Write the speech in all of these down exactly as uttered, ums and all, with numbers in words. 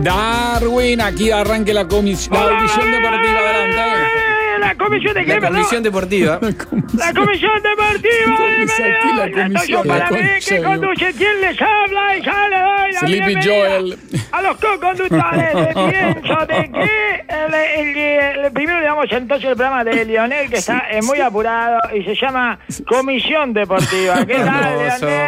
Darwin, aquí arranque la comisión, la comisión deportiva. Adelante. La comisión de qué, La comisión deportiva. La comisión deportiva. ¿Dónde saqué la comisión? Para mí, que conduce, ¿quién les habla? Y ya le doy la Sleepy bienvenida Joel. a los co-conductores de Pienso de que el, el, el, el primero le damos entonces el programa de Lionel, que está eh, muy apurado y se llama Comisión Deportiva. ¿Qué tal,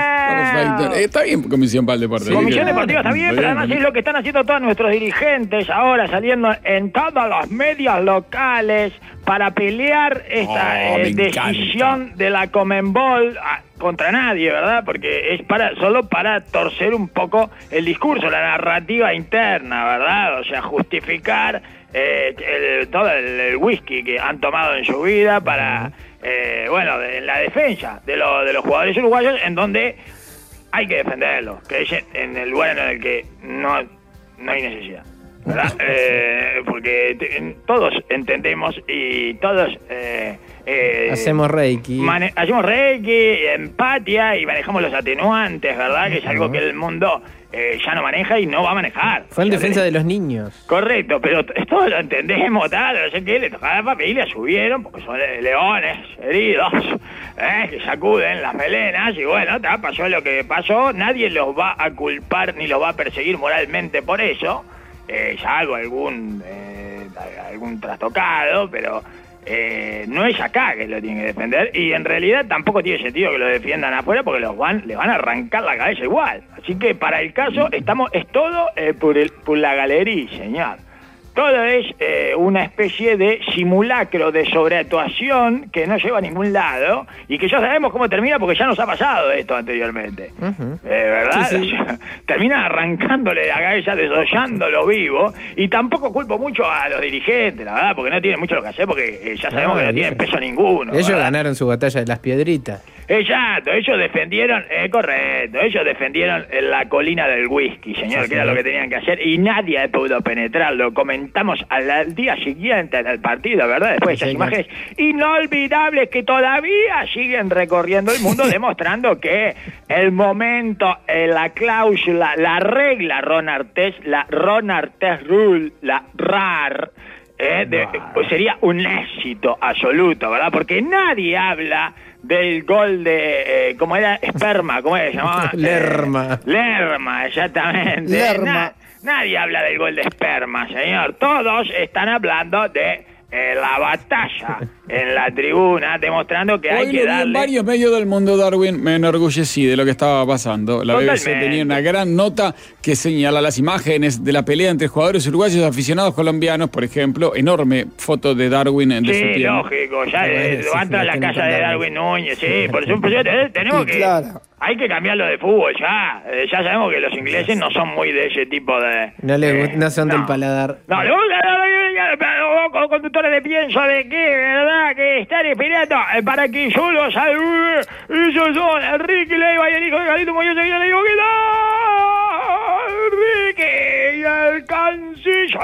Lionel? Está bien, comisión para el deporte. Sí, comisión deportiva está bien, pero además es lo que están haciendo todos nuestros dirigentes ahora, saliendo en todos los medios locales para pelear esta Oh, eh, me decisión encanta. de la Conmebol ah, contra nadie, ¿verdad? Porque es para solo para torcer un poco el discurso, la narrativa interna, ¿verdad? O sea, justificar eh, el, todo el, el whisky que han tomado en su vida para, eh, bueno, de, la defensa de, lo, de los jugadores uruguayos, en donde hay que defenderlos, que es en el lugar en el que no, no hay necesidad, ¿verdad? eh, porque te, todos entendemos y todos eh, eh, Hacemos reiki. mane- hacemos reiki, empatia y manejamos los atenuantes, ¿verdad? Que es algo que el mundo eh, ya no maneja y no va a manejar. Fue en O sea, defensa de los niños. Correcto, pero t- todos lo entendemos, tal, no sé qué, le tocaba la familia, subieron, porque son le- leones heridos, eh, que sacuden las melenas, y bueno, ta, pasó lo que pasó, nadie los va a culpar ni los va a perseguir moralmente por eso, eh, salvo algún, eh, algún trastocado, pero eh, no es acá que lo tienen que defender, y en realidad tampoco tiene sentido que lo defiendan afuera, porque los van, les van a arrancar la cabeza igual. Así que para el caso, estamos, es todo eh, por, el, por la galería, señor. Todo es eh, una especie de simulacro de sobreactuación que no lleva a ningún lado y que ya sabemos cómo termina porque ya nos ha pasado esto anteriormente. Uh-huh. Eh, ¿Verdad? Sí, sí. O sea, termina arrancándole la cabeza, desollándolo vivo, y tampoco culpo mucho a los dirigentes, la verdad, porque no tienen mucho lo que hacer, porque eh, ya sabemos No, que no tienen peso ninguno. Ellos ¿verdad? ganaron su batalla de las piedritas. Exacto, ellos defendieron, eh, correcto, ellos defendieron la colina del whisky, señor, Sí, que era señor. lo que tenían que hacer, y nadie pudo penetrarlo. Comentamos al, al día siguiente del partido, ¿verdad? Después de Sí, esas señor. imágenes inolvidables que todavía siguen recorriendo el mundo, demostrando que el momento, eh, la cláusula, la regla Ron Artés, la Ron Artés Rule, la R A R, eh, de- pues sería un éxito absoluto, ¿verdad? Porque nadie habla del gol de, eh, ¿cómo era? Esperma, ¿cómo era? Se llamaba? Lerma. Eh, Lerma, exactamente. Lerma. Na- nadie habla del gol de Esperma, señor. Todos están hablando de eh, la batalla en la tribuna, demostrando que hay Hoy lo que vi en darle... varios medios del mundo, Darwin, me enorgullecí de lo que estaba pasando. La B B C Totalmente. tenía una gran nota que señala las imágenes de la pelea entre jugadores uruguayos y aficionados colombianos, por ejemplo, enorme foto de Darwin de su Sí, pierna. lógico, ya Bueno, eh, sí, va a entrar a la tiene casa que de andar Darwin Núñez, sí, por supuesto, eh, tenemos Sí, que... claro. Hay que cambiarlo de fútbol ya, eh, ya sabemos que los ingleses no son muy de ese tipo de... No les eh, gust- no son del no. paladar. No, le gusta, los conductores de Pienso de que, ¿verdad? Que están esperando eh, para que yo los salude. Ellos son Enrique Leiva y el hijo de Carlito Muñoz. Y le digo, ¿qué tal, Enrique? Y el canciller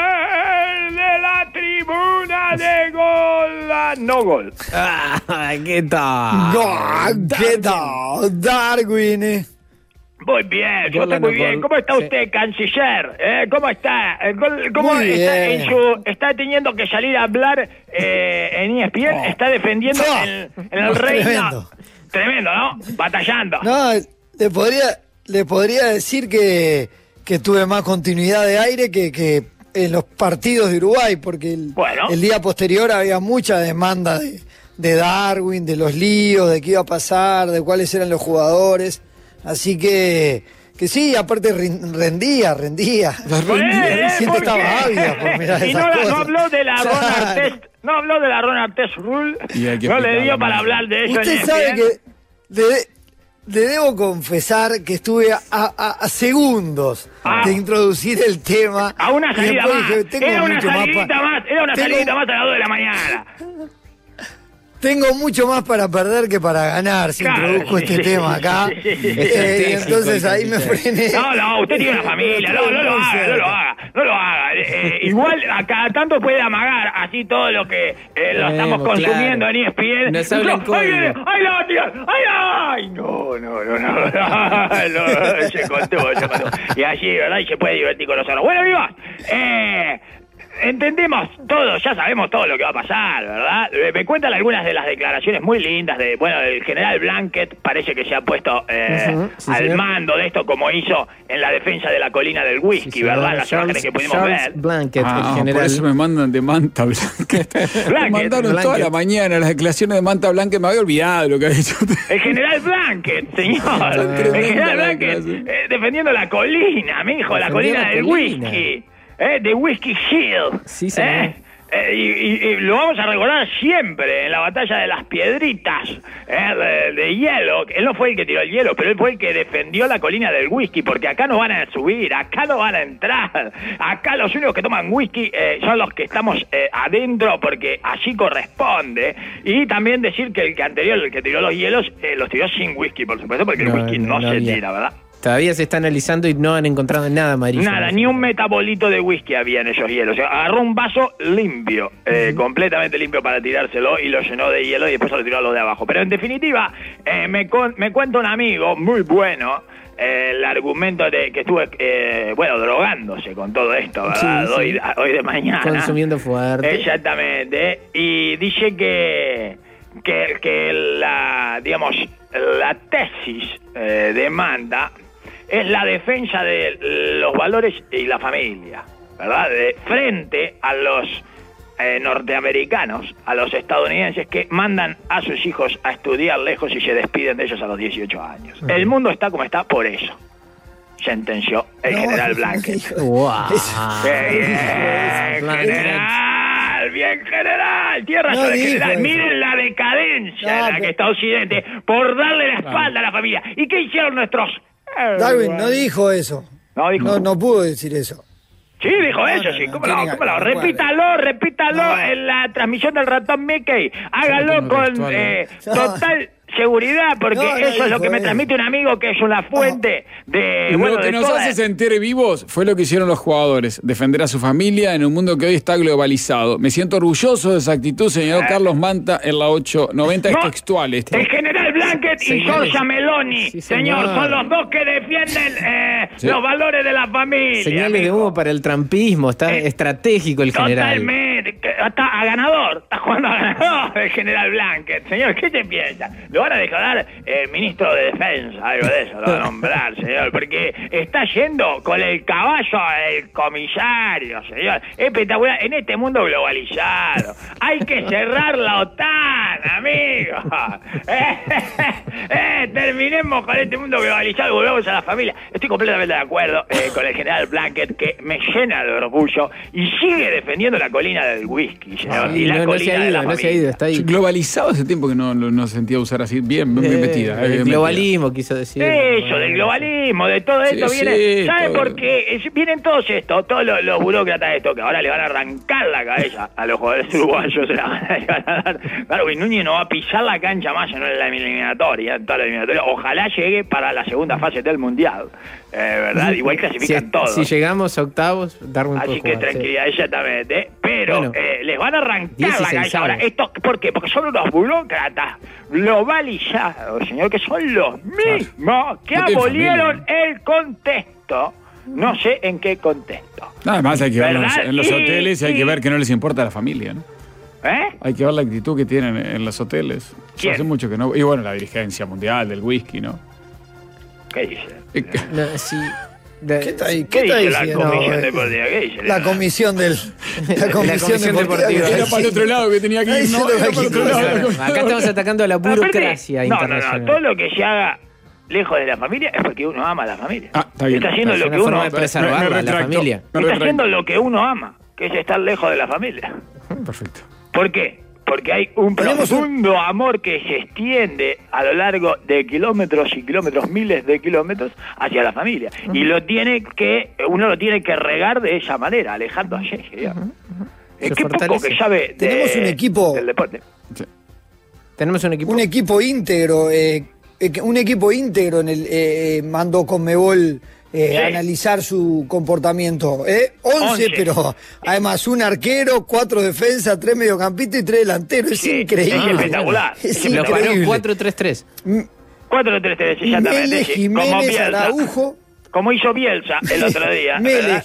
de la tribuna de gol. No gol. Ah, ¿qué tal? Gol, ¿qué tal, Darwin? Muy bien, yo Gol, estoy muy no bien. gol. ¿Cómo está Sí. usted, canciller? ¿Eh? ¿Cómo está? Eh, gol- ¿Cómo Muy está bien. en su está teniendo que salir a hablar eh, en E S P N? Oh. Está defendiendo Oh. en, en el reino. Tremendo. Tremendo, ¿no? Batallando. No, le podría, le podría decir que, que tuve más continuidad de aire que, que en los partidos de Uruguay, porque el, Bueno. el día posterior había mucha demanda de, de Darwin, de los líos, de qué iba a pasar, de cuáles eran los jugadores. Así que, que sí, aparte rin- rendía, rendía. Bueno, eh, Siempre ¿por estaba qué? ávida por mirar Y esas no, la- no cosas. habló de la Ron Claro. Artés, no habló de la Ron Artés Rule, Y hay que no le explicarlo dio para más. hablar de eso. Usted en sabe E S P N. que le, le debo confesar que estuve a, a- a segundos Ah. de introducir el tema. A una y salida después más. dije, tengo Era una mucho más salidita pa- más, era una tengo- salidita más a las dos de la mañana. Tengo mucho más para perder que para ganar si Claro, introduzco sí, este sí, tema sí, acá. sí, sí, sí. Eh, y entonces ahí me frené. No, no, usted tiene una familia, no, no lo haga, no lo haga. no lo haga. Eh, eh, igual a cada tanto puede amagar así todo lo que eh, lo estamos Vemos, consumiendo claro. en E S P N. Nos hablan No, código. ¡ay, viene! ¡Ay, la va a tirar! ¡Ay, ay! No, no, no, no. no se contó, se contó. Y allí, ¿verdad? Y se puede divertir con nosotros. Bueno, amigos, eh... entendemos todo, ya sabemos todo lo que va a pasar, ¿verdad? Eh, Me cuentan algunas de las declaraciones muy lindas de, bueno, el general Blanket parece que se ha puesto eh, Uh-huh, sí, al señor. mando de esto como hizo en la defensa de la colina del whisky, Sí, ¿verdad? señor. Las Charles, imágenes que pudimos Charles ver. Blanket, Ah, el general. por eso me mandan de Manta Blanket. Me Blanket, mandaron toda Blanket. la mañana las declaraciones de Manta Blanket. Me había olvidado lo que había dicho. El general Blanket, señor. El tremenda general la Blanket clase. eh, defendiendo la colina, mijo, la Defendió colina la del colina. whisky. Eh, de Whisky Shield. Sí, señor. Eh, eh, y, y- y lo vamos a recordar siempre en la batalla de las piedritas eh, de, de hielo. Él no fue el que tiró el hielo, pero él fue el que defendió la colina del whisky, porque acá no van a subir, acá no van a entrar. Acá los únicos que toman whisky eh, son los que estamos eh, adentro, porque así corresponde. Y también decir que el que anterior, el que tiró los hielos, eh, los tiró sin whisky, por supuesto, porque No, el whisky no, no se había. tira, ¿verdad? Todavía se está analizando y no han encontrado nada amarillo. Nada, ni un metabolito de whisky había en esos hielos. O sea, agarró un vaso limpio, eh, completamente limpio para tirárselo y lo llenó de hielo y después se lo tiró a los de abajo. Pero en definitiva, eh, me, con- me cuenta un amigo muy bueno eh, el argumento de que estuve, eh, bueno, drogándose con todo esto, ¿verdad? Sí, sí. Hoy, hoy de mañana. Consumiendo fuerte. Exactamente. Y dice que, que, que la, digamos, la tesis eh, de Manta es la defensa de los valores y la familia, ¿verdad? De, frente a los eh, norteamericanos, a los estadounidenses que mandan a sus hijos a estudiar lejos y se despiden de ellos a los dieciocho años. Uh-huh. El mundo está como está por eso, sentenció el No, general no, Blanket. hijo. ¡Wow! ¡Qué bien, Blanket. general! ¡Bien, general! Tierra No sobre dijo general. eso. Miren la decadencia No, en la pero- que está Occidente por darle la espalda a la familia. ¿Y qué hicieron nuestros...? Darwin no dijo eso. No dijo. No, no pudo decir eso. Sí, dijo No, eso, no, sí. no, ¿Cómo tiene no? que- ¿Cómo no? no, Repítalo, repítalo No. en la transmisión del ratón Mickey. Hágalo no con textual, eh, no. total seguridad, porque No, no eso es lo dijo que me eso. transmite un amigo que es una fuente de... bueno, lo que de nos toda- hace sentir vivos fue lo que hicieron los jugadores, defender a su familia en un mundo que hoy está globalizado. Me siento orgulloso de esa actitud, señor Eh. Carlos Manta, en la ocho noventa. Es No, textual esto. El general Blanket y Señores. Giorgia Meloni, Sí, señor, señor. son los dos que defienden eh, Sí. los valores de la familia. Señales de amigo. humo para el trampismo. Está Eh, estratégico el general. Totalmente, que- está a ganador, está jugando a ganador el general Blanket. Señor, ¿qué te piensa? Lo van a declarar eh, ministro de defensa, algo de eso, lo van a nombrar, señor, porque está yendo con el caballo el comisario, señor. Espectacular, en este mundo globalizado. Hay que cerrar la OTAN, amigo. Eh, eh, terminemos con este mundo globalizado y volvemos a la familia. Estoy completamente de acuerdo eh, con el general Blanket, que me llena de orgullo y sigue defendiendo la colina del whisky, señor. y Y la no, no colina se ha de ido, la no se ha familia. ido, está ahí. Globalizado hace tiempo que no, no, no sentía usar así. Bien, bien Eh, metida. eh, el bien metida. globalismo quiso decir. Eso, del globalismo, de todo esto Sí, viene. sí, ¿Sabe todo. por qué? Es- vienen todos estos, todos los, los burócratas de esto, que ahora le van a arrancar la cabeza a los jugadores uruguayos. Se la van a- le van a dar. Claro, que Núñez no va a pisar la cancha más en la eliminatoria, en toda la eliminatoria. Ojalá llegue para la segunda fase del mundial. Eh, ¿Verdad? Igual Si, clasifican todos. si llegamos a octavos, Darwin puede Así que jugar, sí. tranquilidad, exactamente. Pero Bueno, eh, les van a arrancar la dieciséis cabeza ahora. avos. Esto, ¿por qué? Porque son unos burócratas globalizados, señor, que son los mismos que No tiene abolieron familia. el contexto. No sé en qué contexto. Nada más hay que ver ¿Verdad? en los Y- hoteles y hay y- que ver que no les importa a la familia, ¿no? ¿Eh? Hay que ver la actitud que tienen en los hoteles. ¿Quién? Hace mucho que no. Y bueno, la dirigencia mundial del whisky, ¿no? ¿Qué dice? Eh, No, sí, de- ¿Qué está, ahí? ¿Qué, ¿Qué está dice la diciendo? comisión eh? deportiva? ¿Qué dice? La comisión del. La comisión, comisión deportiva. deportiva. Era para el otro lado que tenía que ir. Está No, diciendo era que para el otro hay que- lado. Acá estamos atacando a la burocracia Aparte, no, no, internacional. no, todo lo que se haga lejos de la familia es porque uno ama a la familia. Ah, está bien. Está haciendo Es lo una que forma uno de preservarla, me- me la retracto. familia. Me está retracto. haciendo lo que uno ama, que es estar lejos de la familia. Perfecto. ¿Por qué? Porque hay un Tenemos un- profundo amor que se extiende a lo largo de kilómetros y kilómetros, miles de kilómetros, hacia la familia. Y lo tiene que, uno lo tiene que regar de esa manera, alejando a señor. Es Se que poco fortalece. que sabe de- Tenemos un equipo- del deporte. Sí. Tenemos un equipo. Un equipo íntegro, eh, eh, un equipo íntegro en el eh, eh, mandó Conmebol eh, Sí. analizar su comportamiento. ¿eh? once, Once. pero además un arquero, cuatro defensas, tres mediocampistas y tres delanteros. Es Sí, increíble. es espectacular. Es Lo paró increíble. cuatro tres tres. cuatro tres tres, exactamente. Mele, sí, como Jiménez, Bielsa. Araujo. Como hizo Bielsa el otro día. Mele. ¿verdad?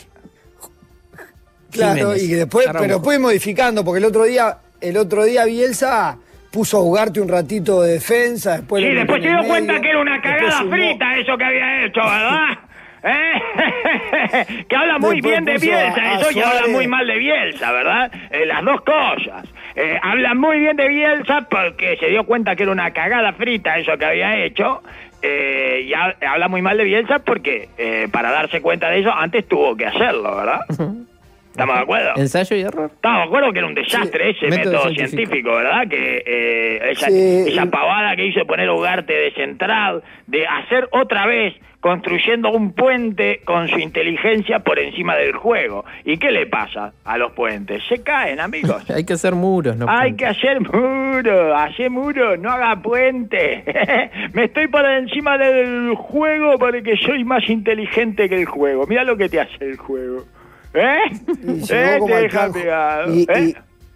Claro, Jiménez, y después, Araujo. pero después modificando, porque el otro día, el otro día Bielsa puso a jugarte un ratito de defensa, después Sí, lo después se metió en dio el cuenta medio, que era una después cagada sumó. frita eso que había hecho, ¿verdad? ¿Eh? Que habla muy Después bien de puso Bielsa, a- a eso y habla Suárez. muy mal de Bielsa, ¿verdad? Eh, las dos cosas. Eh, habla muy bien de Bielsa porque se dio cuenta que era una cagada frita eso que había hecho. Eh, y ha- habla muy mal de Bielsa porque eh, para darse cuenta de eso antes tuvo que hacerlo, ¿verdad? ¿Estamos de acuerdo? Ensayo y error. Estamos de acuerdo que era un desastre ese método método científico. científico, ¿verdad? Que eh, esa, Sí. esa pavada que hizo de poner a Ugarte de central, de hacer otra vez construyendo un puente con su inteligencia por encima del juego. ¿Y qué le pasa a los puentes? Se caen, amigos. Hay que hacer muros, no Hay puentes. que hacer muro, hacer muro, no haga puente. Me estoy por encima del juego porque soy más inteligente que el juego. Mira lo que te hace el juego. ¿Eh? Y ¿Eh? llegó como Te al deja plan, pegado. y, ¿Eh?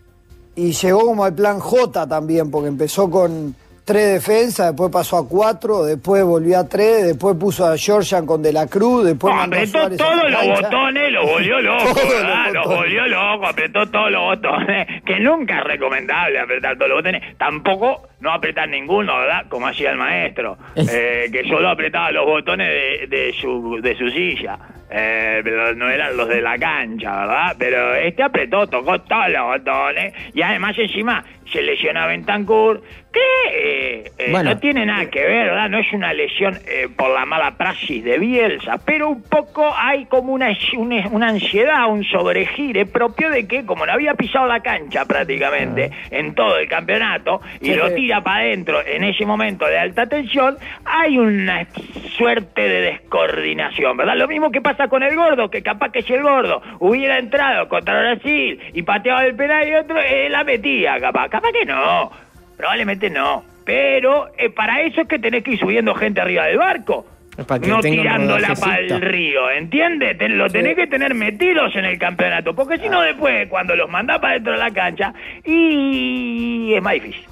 y- y llegó como al plan J también, porque empezó con tres defensas, después pasó a cuatro, después volvió a tres, después puso a Georgian con De la Cruz, después No, mandó a apretó Suárez a todos la los cancha. botones, los volvió loco, Todos los ¿verdad? Los botones. volvió loco, apretó todos los botones, que nunca es recomendable apretar todos los botones, tampoco no apretar ninguno, ¿verdad? Como hacía el maestro, eh, que solo apretaba los botones de, de su de su silla, eh, pero no eran los de la cancha, ¿verdad? Pero este apretó, tocó todos los botones, y además encima se lesiona a Bentancur, que eh, eh, Bueno. no tiene nada que ver, ¿verdad? No es una lesión eh, por la mala praxis de Bielsa, pero un poco hay como una, una, una ansiedad, un sobregire propio de que, como no había pisado la cancha prácticamente en todo el campeonato, y Sí. lo tira para adentro en ese momento de alta tensión, hay una suerte de descoordinación, ¿verdad? Lo mismo que pasa con el Gordo, que capaz que si el Gordo hubiera entrado contra Brasil y pateaba el penal y otro, eh, la metía, capaz. Capaz que no. Probablemente no. Pero eh, para eso es que tenés que ir subiendo gente arriba del barco. Es para que No tenga un tirándola rodajecito. para el río, ¿entiendes? Te- lo tenés que tener metidos en el campeonato. Porque si no, después, cuando los mandás para dentro de la cancha, y es más difícil.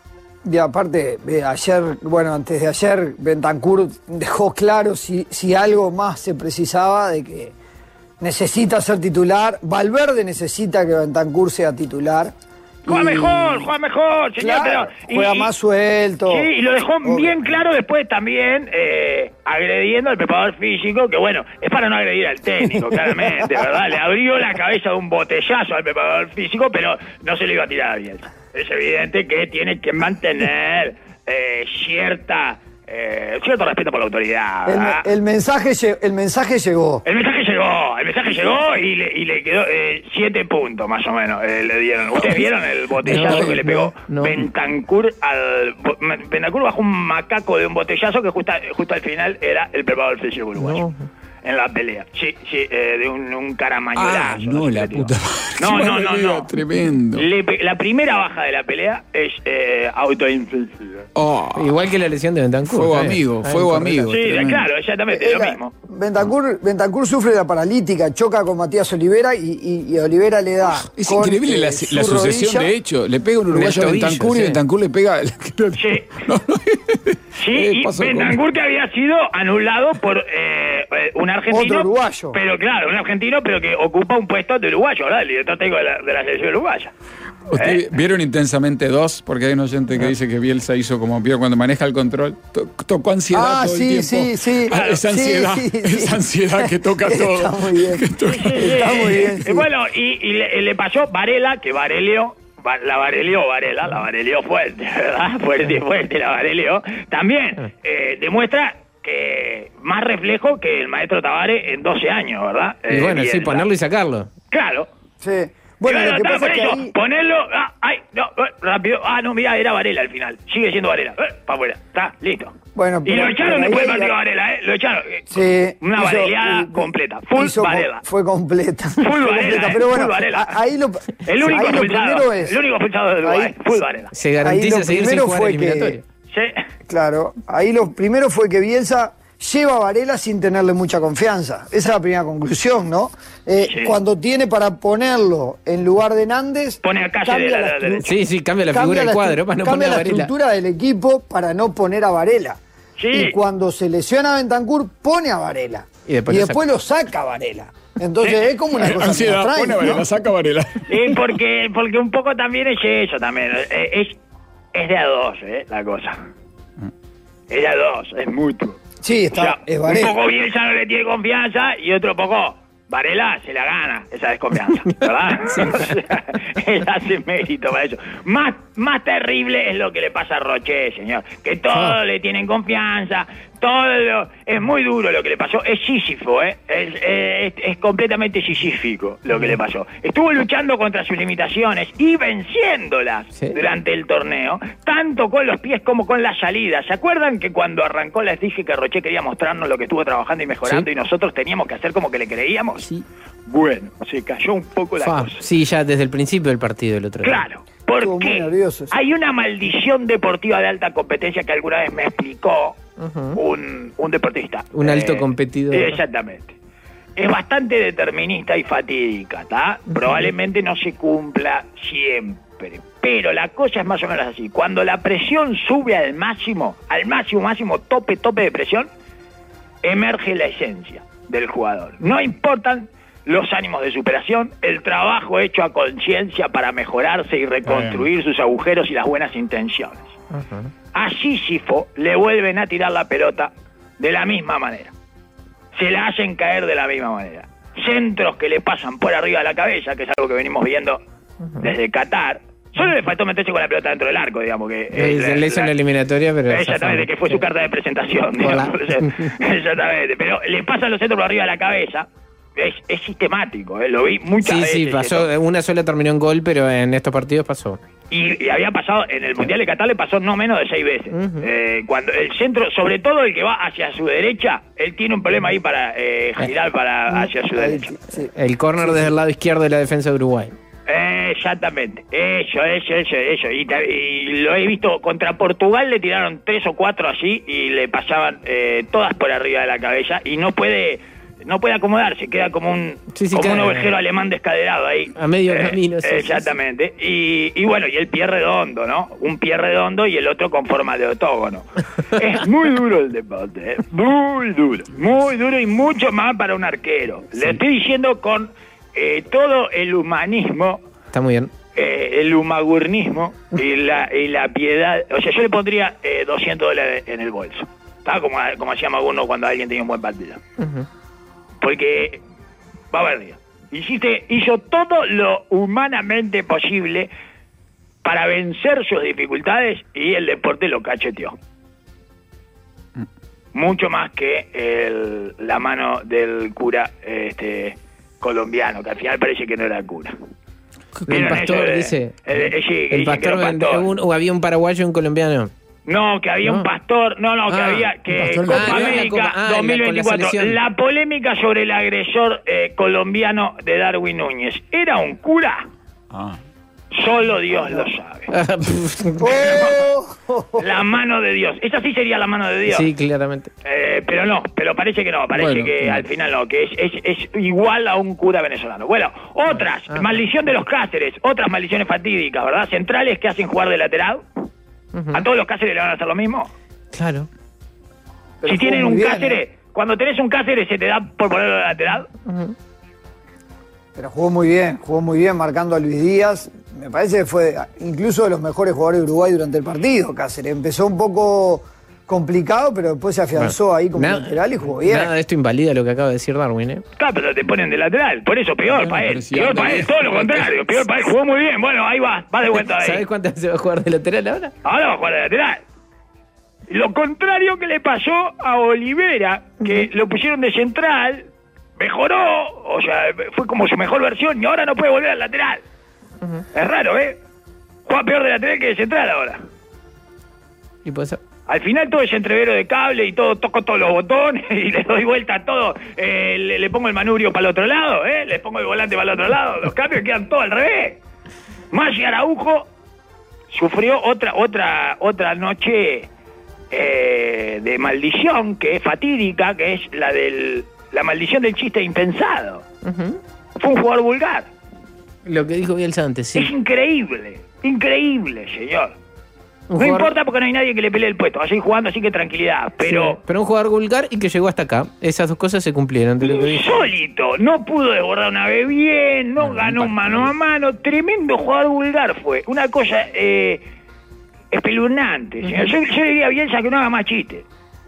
Y aparte, eh, ayer, bueno, antes de ayer, Bentancur dejó claro si, si algo más se precisaba de que necesita ser titular. Valverde necesita que Bentancur sea titular. Juega Y- mejor, juega mejor, señor. Claro, pero, y- juega y- más suelto. Sí, y lo dejó Obvio. bien claro después también, eh, agrediendo al preparador físico, que bueno, es para no agredir al técnico, claramente, ¿verdad? Le abrió la cabeza de un botellazo al preparador físico, pero no se le iba a tirar a Bielsa. Es evidente que tiene que mantener eh, cierta eh, cierto respeto por la autoridad, El, ¿verdad? el mensaje, lle- el mensaje llegó. El mensaje llegó, el mensaje llegó y le, y le quedó eh, siete puntos más o menos, eh, le dieron. ¿Ustedes vieron el botellazo No, que le pegó no, no. Bentancur al... bo- Bentancur bajó un macaco de un botellazo que justo, justo al final era el preparador físico uruguayo. No. En la pelea, sí, sí, eh, de un, un caramañolazo. Ah, no, sé la qué le tiró. puta No, madre. no, no, Qué no. tremendo. Le pe- la primera baja de la pelea es eh, autoinfligida. Oh, Igual que la lesión de Bentancur. Fuego ¿sabes? amigo, Ah, fuego correcto. amigo. Sí, tremendo. claro, exactamente, lo Era- mismo. Bentancur, Bentancur sufre la paralítica, choca con Matías Olivera y, y- y Olivera le da. Es con, increíble eh, la, su la sucesión rodilla. de hechos. Le pega un uruguayo a tobillo, Bentancur y sí. Bentancur le pega. Sí. No, no. Sí, Eh, y pasó con- Bentancur que había sido anulado por eh, eh, un argentino. Otro uruguayo. Pero claro, un argentino, pero que ocupa un puesto de uruguayo, ¿verdad? El director técnico de la, de la selección uruguaya. ¿Ustedes vieron Intensamente dos? Porque hay un oyente que dice que Bielsa hizo como vio cuando maneja el control. To- tocó ansiedad Ah, todo sí, el tiempo. sí, sí. Ah, esa Sí, ansiedad, sí, sí. esa ansiedad que toca todo. Está muy bien. Que toca- Está muy bien. Eh, sí. Bueno, y, y le, le pasó Varela, que Varelio, va- la Varelió Varela, la Varelió fuerte, ¿verdad? Fuerte, fuerte, la Varelió. También eh, demuestra que más reflejo que el maestro Tavares en doce años, ¿verdad? Y Eh, bueno, sí, Bielsa. ponerlo y sacarlo. Claro. Sí. Bueno, Claro, lo que está, pasa por es que eso, ahí, ponerlo, ah, ay, no, eh, rápido, ah, no, mira, era Varela al final, sigue siendo Varela, eh, para afuera, está, listo. Bueno, y pero- lo echaron pero después del ahí- partido a Varela, eh, lo echaron, eh, sí, una hizo- vareleada eh, completa, full hizo co- Varela. Fue completa. Fue Varela, completa, eh, pero bueno, full Varela. a- ahí lo, El único ahí lo expulsado, primero es, el único expulsado de Uruguay, ahí- full Varela. Se Ahí garantiza lo seguir sin primero jugar fue que- eliminatoria. Sí, claro, ahí lo primero fue que Bielsa lleva a Varela sin tenerle mucha confianza. Esa es la primera conclusión, ¿no? Eh, Sí. Cuando tiene para ponerlo en lugar de Nández, Pone a Cáceres cambia de la- la de la estru- derecha. Sí, sí, cambia la cambia figura del la cuadro estru- para no cambia poner a la Varela. estructura del equipo para no poner a Varela. Sí. Y cuando se lesiona a Bentancur, pone a Varela. Y después lo lo saca a Varela. Entonces es como una cosa muy Ansiedad, extraña, pone a ¿no? Varela, saca a Varela. Sí, porque, porque un poco también es eso, también. Eh, Es, es de a dos, ¿eh? La cosa. Es de a dos, es mutuo. Sí, está, O sea, es un Varela. poco Bielsa no le tiene confianza y otro poco Varela se la gana esa desconfianza, ¿verdad? O sea, él hace mérito para eso. Más, más terrible es lo que le pasa a Roché, señor. Que todos Ah. le tienen confianza, todo lo- es muy duro lo que le pasó. Es sísifo, ¿eh? Es, es, es completamente sisífico lo que le pasó. Estuvo luchando contra sus limitaciones y venciéndolas Sí. durante el torneo, tanto con los pies como con la salida. ¿Se acuerdan que cuando arrancó les dije que Roché quería mostrarnos lo que estuvo trabajando y mejorando Sí. y nosotros teníamos que hacer como que le creíamos? Sí. Bueno, se cayó un poco la Fa, cosa. sí, ya desde el principio del partido el otro día. Claro, Estuvo muy porque nervioso, sí. hay una maldición deportiva de alta competencia que alguna vez me explicó Ujú. un, un deportista. Un alto competidor. Exactamente. Es bastante determinista y fatídica, ¿está? Probablemente no se cumpla siempre. Pero la cosa es más o menos así. Cuando la presión sube al máximo, al máximo, máximo, tope, tope de presión, emerge la esencia del jugador. No importan los ánimos de superación, el trabajo hecho a conciencia para mejorarse y reconstruir sus agujeros y las buenas intenciones. Ajá. A Sísifo le vuelven a tirar la pelota de la misma manera. Se la hacen caer de la misma manera. Centros que le pasan por arriba de la cabeza, que es algo que venimos viendo desde Qatar. Solo le faltó meterse con la pelota dentro del arco, digamos que... Le, eh, le hizo la- una eliminatoria, pero... Exactamente, que fue su carta de presentación. Hola. digamos. Exactamente, pero le pasan los centros por arriba de la cabeza. Es, es sistemático, ¿eh? Lo vi muchas Sí, veces. sí, pasó. esto. Una sola terminó en gol, pero en estos partidos pasó. Y, y había pasado, en el Mundial de Qatar le pasó no menos de seis veces. Ujú. Eh, cuando el centro, sobre todo el que va hacia su derecha, él tiene un problema ahí para eh, girar para hacia su Ahí, derecha. sí. El córner desde el lado izquierdo de la defensa de Uruguay. Eh, exactamente, eso, eso, eso, eso. Y, ta- y lo he visto, contra Portugal le tiraron tres o cuatro así y le pasaban eh, todas por arriba de la cabeza y no puede... No puede acomodarse, queda como un Sí, sí, como un queda- ovejero alemán descaderado ahí. A medio camino, sí, sí, Exactamente. Y, y bueno, y el pie redondo, ¿no? Un pie redondo y el otro con forma de octógono. Es muy duro el deporte, ¿eh? Muy duro. Muy duro y mucho más para un arquero. Le estoy diciendo con eh, todo el humanismo, Está muy bien. eh, el humagurnismo y la, y la piedad. O sea, yo le pondría eh, doscientos dólares en el bolso. ¿Está? Como, como hacíamos algunos cuando alguien tenía un buen partido. Ujú. Porque, va a ver, Dios, hiciste, hizo todo lo humanamente posible para vencer sus dificultades y el deporte lo cacheteó. Mucho más que el- la mano del cura este colombiano, que al final parece que no era cura. El ¿Vieron pastor eso de- dice. eh, eh, sí, que El dicen que pastor, era pastor. un- o había un paraguayo y un colombiano. No, que había No. un pastor, no, no, que Ah, había un que pastor Copa ah, no, en la América Copa- ah, en la- dos mil veinticuatro, con la selección. la polémica sobre el agresor eh, colombiano de Darwin Núñez, ¿era un cura? Ah. Solo Dios lo sabe. ¡Oh! La mano de Dios, esa sí sería la mano de Dios. Sí, claramente. Eh, pero no, pero parece que no, parece Bueno, que no. al final no, que es, es, es igual a un cura venezolano. Bueno, otras, Ah. maldición de los Cáceres, otras maldiciones fatídicas, ¿verdad? Centrales que hacen jugar de lateral. Ujú. ¿A todos los Cáceres le van a hacer lo mismo? Claro. Pero Si jugó tienen muy un bien, Cáceres, ¿eh? cuando tenés un Cáceres, ¿se te da por ponerlo de lateral? Ujú. Pero jugó muy bien, jugó muy bien marcando a Luis Díaz. Me parece que fue incluso de los mejores jugadores de Uruguay durante el partido, Cáceres. Empezó un poco complicado, pero después se afianzó Bueno, ahí como nada- lateral y jugó bien. Nada de esto invalida lo que acaba de decir Darwin, ¿eh? Claro, pero te ponen de lateral, por eso peor Bueno, para él. pero si Peor anda para él, bien. todo lo contrario, peor para él. Jugó muy bien, bueno, ahí va, va de vuelta ¿Sabes ahí. cuántas veces va a jugar de lateral ahora? Ahora va a jugar de lateral. Lo contrario que le pasó a Olivera, que lo pusieron de central, mejoró, o sea, fue como su mejor versión y ahora no puede volver al lateral. Es raro, ¿eh? Juega peor de lateral que de central ahora. Y puede ser. Al final todo es entrevero de cable y todo, toco todos los botones y le doy vuelta a todo. Eh, le, le pongo el manubrio para el otro lado, ¿eh? Le pongo el volante para el otro lado. Los cambios quedan todos al revés. Maggi Araujo sufrió otra otra otra noche eh, de maldición, que es fatídica, que es la del la maldición del chiste impensado. Ujú. Fue un jugador vulgar. Lo que dijo Bielsa antes, sí. Es increíble, increíble, señor. Un No jugador- importa porque no hay nadie que le pelee el puesto. Así jugando, así que tranquilidad. Pero Sí, pero un jugador vulgar y que llegó hasta acá. Esas dos cosas se cumplieron de lo que dijo. insólito. No pudo desbordar una vez bien, no No, ganó impacto. mano a mano. Tremendo jugador vulgar fue. Una cosa eh, espeluznante, señor. Yo, yo le diría a Bielsa que no haga más chistes.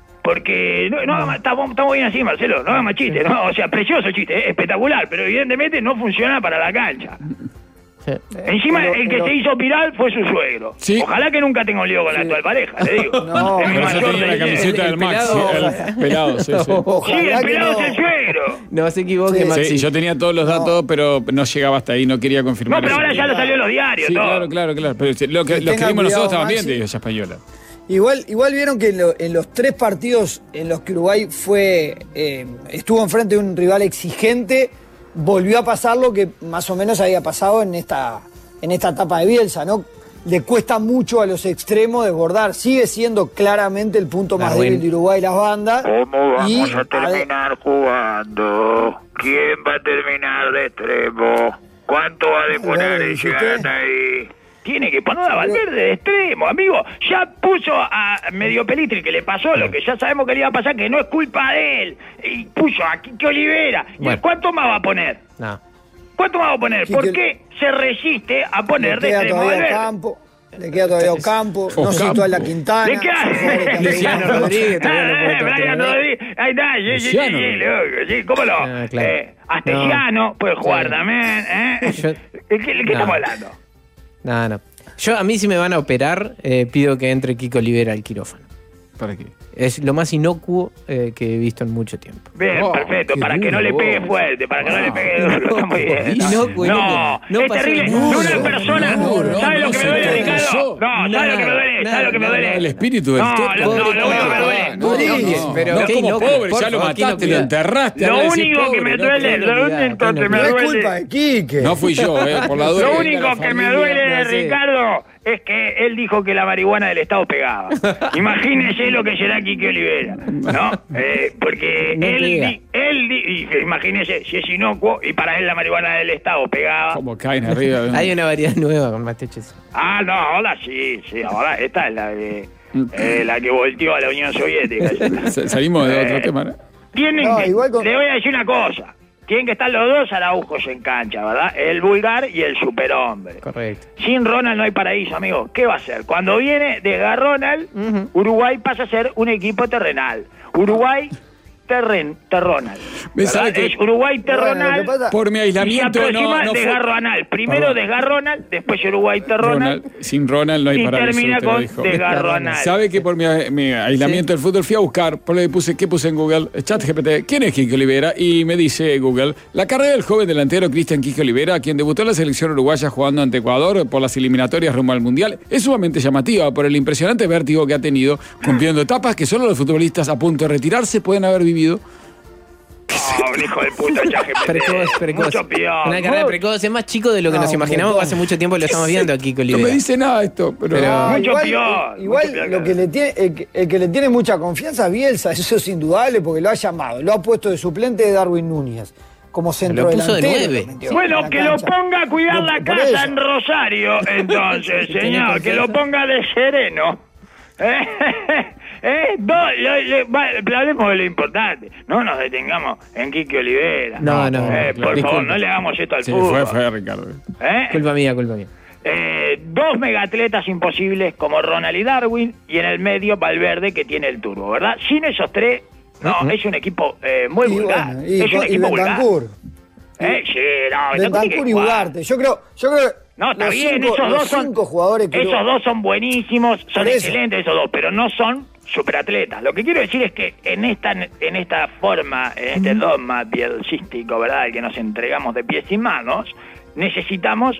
Porque no, no haga más- estamos, estamos bien así, Marcelo. No haga más chistes. ¿no? O sea, precioso chiste, eh, espectacular. Pero evidentemente no funciona para la cancha. Sí. Encima, pero- el que pero- se hizo viral fue su suegro. Sí. Ojalá que nunca tenga un lío con la actual pareja, le digo. No, Es mi Por eso mayor tenía la deseo. camiseta El- del el Max. pelado. El pelado, sí, sí. Sí, Ojalá el que pelado no. es el suegro. No se equivoque, Sí. Maxi. Sí, yo tenía todos los datos, pero no llegaba hasta ahí, no quería No, confirmar. pero eso. ahora ya lo salió en los diarios, Sí, todo. claro, claro, claro. Pero sí, lo que, Que los que tenga vimos nosotros cuidado, estaban bien, Maxi. te digo, esa española. Igual, igual vieron que en, lo- en los tres partidos en los que Uruguay fue eh, estuvo enfrente de un rival exigente, volvió a pasar lo que más o menos había pasado en esta, en esta etapa de Bielsa, ¿no? Le cuesta mucho a los extremos desbordar, sigue siendo claramente el punto más Darwin. débil de Uruguay las bandas. ¿Cómo y vamos a terminar jugando? ¿Quién va a terminar de extremo? ¿Cuánto va a demorar en ¿Dice llegar usted? hasta ahí? Tiene que poner a Valverde de extremo, amigo. Ya puso a Medio Pelitri, que le pasó lo que ya sabemos que le iba a pasar, que no es culpa de él. Y puso a Quique Olivera. ¿Y Bueno. cuánto más va a poner? No. ¿Cuánto más va a poner? ¿Por Quique- qué se resiste a poner Le de queda extremo a todavía Valverde? Campo, le queda todavía Ocampo, no Ocampo. citó a la Quintana. ¿De qué hace? Luciano Rodríguez todavía no puede Eh, Brian continuar. Rodríguez. Ahí está, sí, sí, sí, Luciano. sí, loco, sí, ¿cómo no? Ah, claro. Eh, Astesiano puede jugar Sí. también, ¿eh? Yo- ¿De qué, de qué No. estamos hablando? No, no. Yo, a mí, si me van a operar, eh, pido que entre Kiko Olivera al quirófano. ¿Para qué? Es lo más inocuo eh, que he visto en mucho tiempo. Bien, Oh, perfecto, qué para que no le duro, pegue vos. fuerte, para que no le Wow. pegue duro, está muy bien. Inocuo, inocuo. No, No es pasó terrible. nada. Una persona, No, no, ¿sabe no lo que se me duele, trata de Ricardo? eso. No, ¿sabe Nada, lo que me duele? nada, ¿Sabe lo que me nada, duele? El espíritu del No, Turco. lo, no, lo único que me duele. No, Rodríguez, no, pero no qué como inocuo, pobre, por ya lo favor, qué mataste, lo inocuidad. enterraste. Lo ahora decís único que pobre, me no, duele, qué lo inocuidad, único qué que me No es duele. culpa de Quique. No fui yo, eh, por la duda. Lo que único venga la que me familia. duele, no sé. Ricardo, es que él dijo que la marihuana del Estado pegaba. Imagínese lo que será Quique Olivera, ¿no? Eh, porque No él, pega. di, él di, y imagínese si es inocuo y para él la marihuana del Estado pegaba. Como caen arriba. Hay una variedad nueva con Mateches. Ah, no, ahora sí, sí, ahora esta es la de, eh, la que volteó a la Unión Soviética. Sa- Salimos de otro Eh, tema, ¿no? Tienen No, que, igual con- le voy a decir una cosa. Tienen que estar los dos araujos en cancha, ¿verdad? El vulgar y el superhombre. Correcto. Sin Ronald no hay paraíso, amigo. ¿Qué va a hacer? Cuando viene de Ronald, Ujú. Uruguay pasa a ser un equipo terrenal. Uruguay terren, terronal. Me ¿verdad? sabe que- Es Uruguay Bueno, lo terronal. que pasa- Por mi y se aislamiento no, aproxima no fue- desgarronal. Primero Perdón. desgarronal, después Uruguay terronal. Ronald, sin Ronald no hay y paraíso, termina te lo con dijo. desgarronal. ¿Sabe que por mi, mi aislamiento del fútbol fui a buscar? Por le puse, ¿qué puse en Google? Chat G P T. ¿Quién es Quique Olivera? Y me dice Google, la carrera del joven delantero Cristian Quique Olivera, quien debutó en la selección uruguaya jugando ante Ecuador por las eliminatorias rumbo al Mundial, es sumamente llamativa por el impresionante vértigo que ha tenido, cumpliendo etapas que solo los futbolistas a punto de retirarse pueden haber vivido. Oh, un hijo de puta, chat G P T. Precoz, precoz. Mucho peor. Una carrera precoz. Es más chico de lo que No, nos un imaginamos. montón. Hace mucho tiempo lo estamos viendo aquí, No Olivera. me dice nada esto, pero... Pero- Ah, Mucho igual, peor, eh, igual mucho peor lo que- que le tiene, el, que- el que le tiene mucha confianza es Bielsa, eso es indudable porque lo ha llamado, lo ha puesto de suplente de Darwin Núñez como centro Lo puso de delantero. nueve. lo metió en Bueno, la que lo cancha. ponga a cuidar No, la por casa eso. en Rosario, entonces, ¿Tiene señor, que confianza? lo ponga de sereno. ¿Eh? ¿Eh? No, lo- lo- va, hablemos de lo importante. No nos detengamos en Quique Olivera. No, no, Eh, no, por disculpe. favor, no le hagamos esto al Sí, fútbol. fue, fue Ricardo. ¿Eh? Culpa mía, culpa mía. Eh, dos megatletas imposibles como Ronald y Darwin y en el medio Valverde que tiene el turbo, ¿verdad? Sin esos tres, no, Ujú. es un equipo eh, muy Y vulgar. bueno, y, es un y equipo vulgar. Bentancur. ¿Eh? Sí, no, Bentancur tiene Bentancur que y jugar. Ugarte. Yo creo, yo creo que No, está los bien, cinco, esos los dos son cinco jugadores que esos dos son buenísimos, son Por eso. excelentes esos dos, pero no son superatletas. Lo que quiero decir es que en esta en esta forma, en este dogma bielcístico, ¿verdad?, el que nos entregamos de pies y manos, necesitamos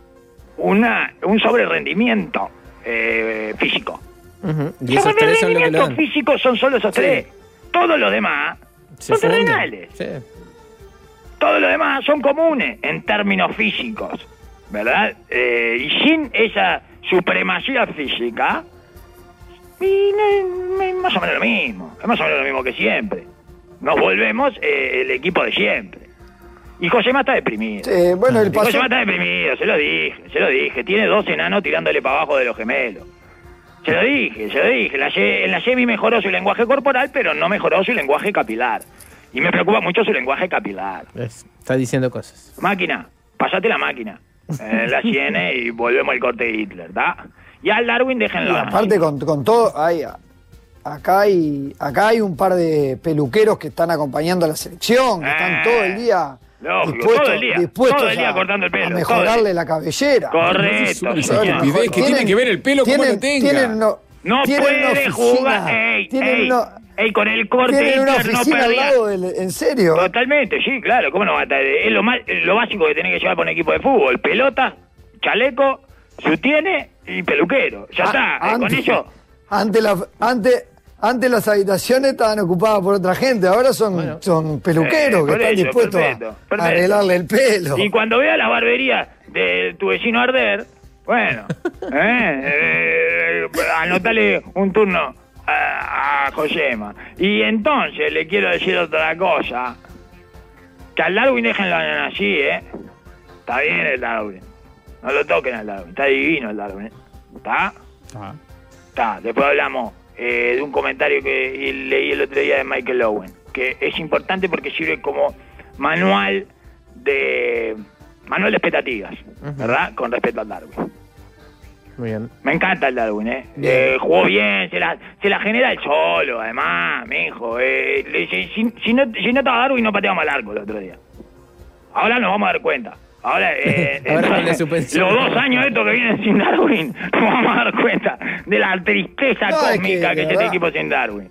una un sobrerendimiento eh, físico. Ujú. Y esos tres son lo que lo Sobrerendimiento dan. físico son solo esos Sí. tres. Todos los demás Se son funden. terrenales. Sí. Todos los demás son comunes en términos físicos, ¿verdad? Eh, y sin esa supremacía física, Y no, más o menos lo mismo, es más o menos lo mismo que siempre. Nos volvemos eh, el equipo de siempre. Y Josema está deprimido. Sí, bueno, el Y paso... Josema está deprimido, se lo dije, se lo dije. Tiene dos enanos tirándole para abajo de los gemelos. Se lo dije, se lo dije. La Ye- en la Yemi mejoró su lenguaje corporal, pero no mejoró su lenguaje capilar. Y me preocupa mucho su lenguaje capilar. Es- Está diciendo cosas. Máquina, pasate la máquina. Eh, la tiene y volvemos al corte de Hitler, ¿da? Y al Darwin déjenlo. Y aparte con, con todo, hay, acá hay acá hay un par de peluqueros que están acompañando a la selección, que están Eh, todo el día lógico, dispuestos, todo el día, dispuestos todo el día a, cortando el pelo, a todo el mejorarle día. la cabellera. Correcto, Esa señor. estupidez que tiene que ver el pelo como lo tenga. Tienen uno- No tienen una puede oficina, jugar, ey, tienen ey, una- ey, con el corte tienen una Hitler no oficina al perdía. lado del, en serio. Totalmente, sí, claro, ¿cómo no va a estar? Es lo, más, lo básico que tenés que llevar por un equipo de fútbol. Pelota, chaleco, sutiene y peluquero. Ya A- está, eh, con antes- eso... Antes, la, antes, antes las habitaciones estaban ocupadas por otra gente, ahora son, son peluqueros Eh, que por están eso, dispuestos a- perfecto, a, perfecto. arreglarle el pelo. Y cuando vea la barbería de tu vecino arder, bueno, eh, eh, anotale un turno a, a Josema. Y entonces le quiero decir otra cosa. Que al Darwin déjenlo así, ¿eh? Está bien el Darwin. No lo toquen al Darwin. Está divino el Darwin. ¿Está? Ah. Está. Después hablamos eh, de un comentario que leí el otro día de Michael Owen. Que es importante porque sirve como manual de... Manual de expectativas, ¿verdad? Con respecto al Darwin. Muy bien. Me encanta el Darwin, ¿eh? Bien. eh jugó bien, se la, se la genera el solo, además, mijo. Eh, le- si, si, si no, si no estaba Darwin, no pateamos al arco el otro día. Ahora nos vamos a dar cuenta. Ahora, eh, Ahora con la entonces, suspensión. los dos años estos que vienen sin Darwin, nos vamos a dar cuenta de la tristeza No, es cósmica que, que, es de este verdad. equipo sin Darwin.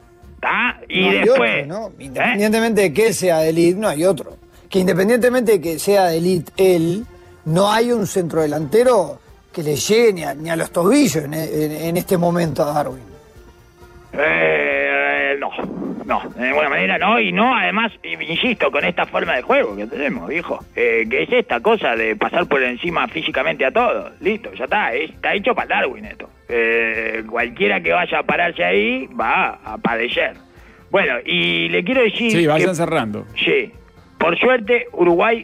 ¿Está? Y No hay después... otro, ¿no? ¿eh? Independientemente de que sea de elite, no hay otro. Que independientemente de que sea de elite él, no hay un centrodelantero que le llegue ni a, ni a los tobillos en, en- en este momento a Darwin. Eh, no, no, de ninguna manera no, y no, además, insisto, con esta forma de juego que tenemos, viejo, eh, que es esta cosa de pasar por encima físicamente a todos, listo, ya está, es- está hecho para Darwin esto. Eh, cualquiera que vaya a pararse ahí va a padecer. Bueno, y le quiero decir... Sí, vayan que- cerrando. Sí, por suerte Uruguay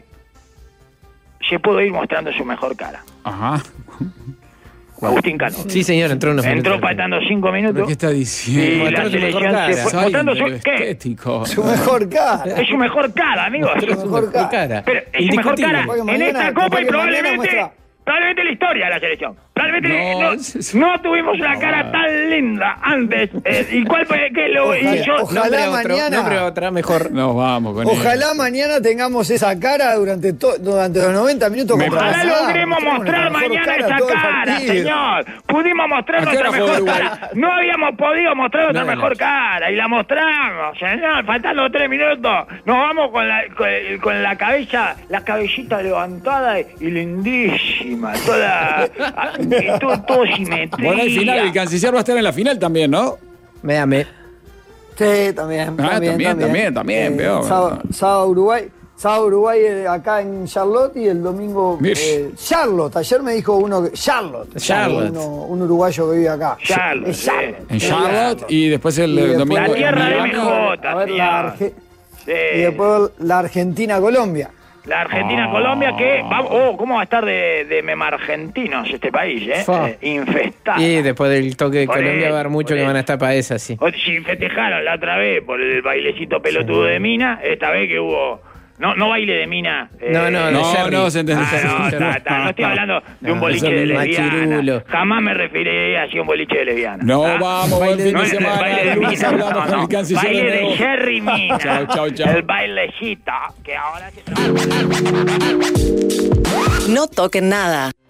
se pudo ir mostrando su mejor cara. Ajá. Agustín Cano. Sí, señor, entró unos Entró minutos. faltando cinco minutos. ¿Pero qué está Y diciendo? la Mostrando su mejor selección cara. se fue Sai mostrando de lo su... ¿Qué? estético. Su mejor cara. Es su mejor cara, amigos. Mostró su mejor mejor cara. cara. Pero es su mejor Indiscutible. cara Capaz que en mañana- esta Copa capaz y que mañana probablemente... muestra- Probablemente la historia de la selección. Probablemente No, no, es- es- no tuvimos una cara tan linda antes. Eh, ¿Y cuál fue? ¿Qué lo y Ojalá, yo? ojalá. Nombre otro, mañana- nombre otra, mejor. Nos vamos con Ojalá mañana tengamos esa cara durante, to- durante los noventa minutos. Me contra Ojalá Brasil. logremos Mostremos mostrar nuestra mejor mañana cara esa todo el cara, partido. señor. Pudimos mostrar ¿A qué nuestra hora juega mejor Uruguay? cara. No habíamos podido mostrar nuestra Nueve de la mejor noche. cara y la mostramos, señor. Faltando tres minutos, nos vamos con la, con, con la cabeza, la cabellita levantada y lindísima, toda, y todo, todo simetría. Bueno, al final, el canciller va a estar en la final también, ¿no? Méame. Sí, también. Ah, también, también, también, veo. Sábado, sábado Uruguay. Sábado Uruguay eh, acá en Charlotte y el domingo Mir. eh, Charlotte. Ayer me dijo uno que Charlotte. Charlotte. Uno- un uruguayo que vive acá. Charlotte, Es Charlotte. En Charlotte y después el Y eh, después- domingo. La en tierra de Miami. M J, A ver, la señor. Arge- Sí. Y después la Argentina-Colombia. La Argentina-Colombia, que... Vamos, oh, ¿cómo va a estar de, de meme argentinos este país, eh? Fa. eh infestado. Y después del toque de Por Colombia va a haber eso, mucho por que van a eso. estar para esa, sí. O si festejaron la otra vez por el bailecito pelotudo de Mina, esta vez que hubo... No, no baile de Mina. eh, No, no, de No, Jerry. no, se entendió. Ah, no, está, está, no estoy hablando de un No, boliche eso de es lesbiana. machirulo. Jamás me referiría a un boliche de lesbiana. No, ¿ah? vamos, buen fin No de es el semana. baile de El lunes Mina, hablamos no, con no. el canciller Baile de de nuevo. Jerry Mina. Chau, chau, chau. El bailecito que ahora se... No toquen nada.